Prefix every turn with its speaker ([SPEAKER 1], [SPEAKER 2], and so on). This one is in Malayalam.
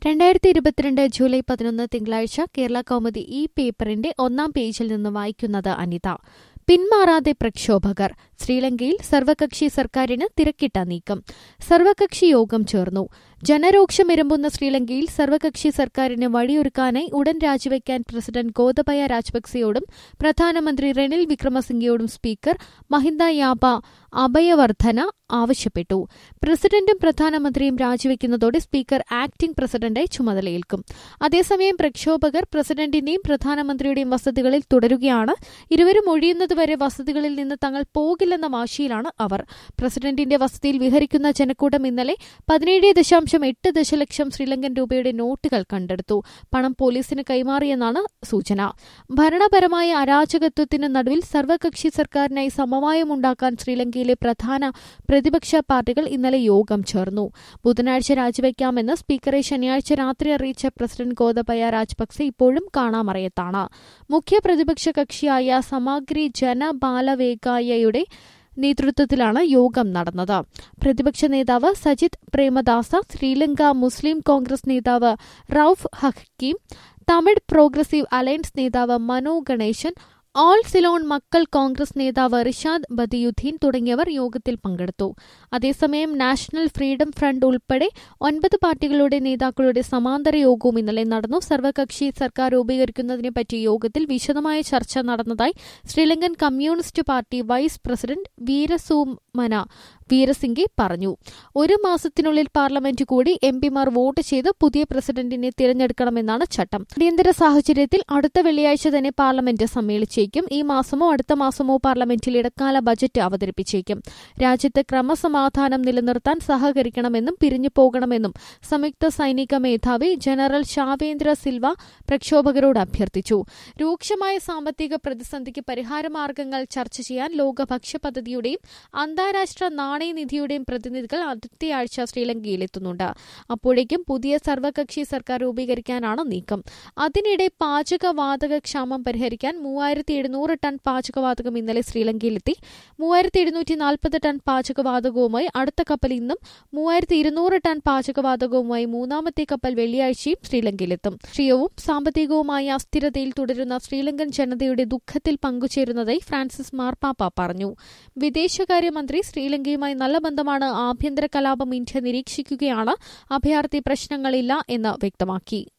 [SPEAKER 1] 2022 ജൂലൈ 11 തിങ്കളാഴ്ച കേരള കൗമുദി ഈ പേപ്പറിന്റെ ഒന്നാം പേജിൽ നിന്ന് വായിക്കുന്നത് അനിത. പിന്മാറാതെ പ്രക്ഷോഭകർ. ശ്രീലങ്കയിൽ സർവകക്ഷി സർക്കാരിന് തിരക്കിട്ട നീക്കം. സർവകക്ഷി യോഗം ചേർന്നു. ജനരോക്ഷമിരമ്പുന്ന ശ്രീലങ്കയിൽ സർവകക്ഷി സർക്കാരിന് വഴിയൊരുക്കാനായി ഉടൻ രാജിവെക്കാൻ പ്രസിഡന്റ് ഗോതബയ രാജപക്സെയോടും പ്രധാനമന്ത്രി റെനിൽ വിക്രമസിംഗെയോടും സ്പീക്കർ മഹിന്ദ യാപ അഭയവർദ്ധന ആവശ്യപ്പെട്ടു. പ്രസിഡന്റും പ്രധാനമന്ത്രിയും രാജിവെക്കുന്നതോടെ സ്പീക്കർ ആക്ടിംഗ് പ്രസിഡന്റായി ചുമതലയേൽക്കും. അതേസമയം പ്രക്ഷോഭകർ പ്രസിഡന്റിന്റെയും പ്രധാനമന്ത്രിയുടെയും വസതികളിൽ തുടരുകയാണ്. ഇരുവരും ഒഴിയുന്നതുവരെ വസതികളിൽ നിന്ന് തങ്ങൾ പോകില്ലെന്ന വാശിയിലാണ് അവർ. പ്രസിഡന്റിന്റെ വസതിയിൽ വിഹരിക്കുന്ന ജനക്കൂട്ടം ഇന്നലെ 17.8 ദശലക്ഷം ശ്രീലങ്കൻ രൂപയുടെ നോട്ടുകൾ കണ്ടെടുത്തു. പണം പോലീസിന് കൈമാറിയെന്നാണ് സൂചന. ഭരണപരമായ അരാജകത്വത്തിന് നടുവിൽ സർവകക്ഷി സർക്കാരിനായി സമവായമുണ്ടാക്കാൻ ശ്രീലങ്കയിലെ പ്രധാന പ്രതിപക്ഷ പാർട്ടികൾ ഇന്നലെ യോഗം ചേർന്നു. ബുധനാഴ്ച രാജിവെക്കാമെന്ന് സ്പീക്കറെ ശനിയാഴ്ച രാത്രി അറിയിച്ച പ്രസിഡന്റ് ഗോതബയ രാജപക്സെ ഇപ്പോഴും കാണാമറയത്താണ്. മുഖ്യ പ്രതിപക്ഷ കക്ഷിയായ സമാഗ്രി ജന ബാലവേഗായയുടെ നേതൃത്വത്തിലാണ് യോഗം നടന്നത്. പ്രതിപക്ഷ നേതാവ് സജിത് പ്രേമദാസ, ശ്രീലങ്ക മുസ്ലിം കോൺഗ്രസ് നേതാവ് റൌഫ് ഹക്കീം, തമിഴ് പ്രോഗ്രസീവ് അലയൻസ് നേതാവ് മനോ ഗണേശൻ, ഓൾ സിലോൺ മക്കൾ കോൺഗ്രസ് നേതാവ് റിഷാദ് ബദിയുദ്ദീൻ തുടങ്ങിയവർ യോഗത്തിൽ പങ്കെടുത്തു. അതേസമയം നാഷണൽ ഫ്രീഡം ഫ്രണ്ട് ഉൾപ്പെടെ 9 പാർട്ടികളുടെ നേതാക്കളുടെ സമാന്തര യോഗവും ഇന്നലെ നടന്നു. സർവകക്ഷി സർക്കാർ രൂപീകരിക്കുന്നതിനെപ്പറ്റി യോഗത്തിൽ വിശദമായ ചർച്ച നടന്നതായി ശ്രീലങ്കൻ കമ്മ്യൂണിസ്റ്റ് പാർട്ടി വൈസ് പ്രസിഡന്റ് വീരസുമന വീരസിംഗെ പറഞ്ഞു. 1 മാസത്തിനുള്ളിൽ പാർലമെന്റ് കൂടി എംപിമാർ വോട്ട് ചെയ്ത് പുതിയ പ്രസിഡന്റിനെ തിരഞ്ഞെടുക്കണമെന്നാണ് ചട്ടം. അടിയന്തര സാഹചര്യത്തിൽ അടുത്ത വെള്ളിയാഴ്ച തന്നെ പാർലമെന്റ് സമ്മേളിച്ചേക്കും. ഈ മാസമോ അടുത്ത മാസമോ പാർലമെന്റിൽ ഇടക്കാല ബജറ്റ് അവതരിപ്പിച്ചേക്കും. രാജ്യത്ത് ക്രമസമാധാനം നിലനിർത്താൻ സഹകരിക്കണമെന്നും പിരിഞ്ഞു പോകണമെന്നും സംയുക്ത സൈനിക മേധാവി ജനറൽ ഷാവേന്ദ്ര സിൽവ പ്രക്ഷോഭകരോട് അഭ്യർത്ഥിച്ചു. രൂക്ഷമായ സാമ്പത്തിക പ്രതിസന്ധിക്ക് പരിഹാരമാർഗങ്ങൾ ചർച്ച ചെയ്യാൻ ലോക ഭക്ഷ്യ പദ്ധതിയുടെയും അന്താരാഷ്ട്ര നാണയനിധിയുടെയും പ്രതിനിധികൾ അടുത്തയാഴ്ച ശ്രീലങ്കയിലെത്തുന്നുണ്ട്. അപ്പോഴേക്കും പുതിയ സർവകക്ഷി സർക്കാർ രൂപീകരിക്കാനാണ് നീക്കം. അതിനിടെ പാചകവാതക ക്ഷാമം പരിഹരിക്കാൻ 3700 ടൺ പാചകവാതകം ഇന്നലെ ശ്രീലങ്കയിലെത്തി. 3740 ടൺ പാചകവാതകവുമായി അടുത്ത കപ്പൽ ഇന്നും 3200 ടൺ പാചകവാതകവുമായി മൂന്നാമത്തെ കപ്പൽ വെള്ളിയാഴ്ചയും ശ്രീലങ്കയിലെത്തും. രാഷ്ട്രീയവും സാമ്പത്തികവുമായ അസ്ഥിരതയിൽ തുടരുന്ന ശ്രീലങ്കൻ ജനതയുടെ ദുഃഖത്തിൽ പങ്കുചേരുന്നതായി ഫ്രാൻസിസ് മാർപ്പാപ്പ പറഞ്ഞു. വിദേശകാര്യമന്ത്രി ശ്രീലങ്കയുമായി നല്ല ബന്ധമാണ്. ആഭ്യന്തര കലാപം ഇന്ത്യ നിരീക്ഷിക്കുകയാണ്. അഭയാർത്ഥി പ്രശ്നങ്ങളില്ല എന്ന് വ്യക്തമാക്കി.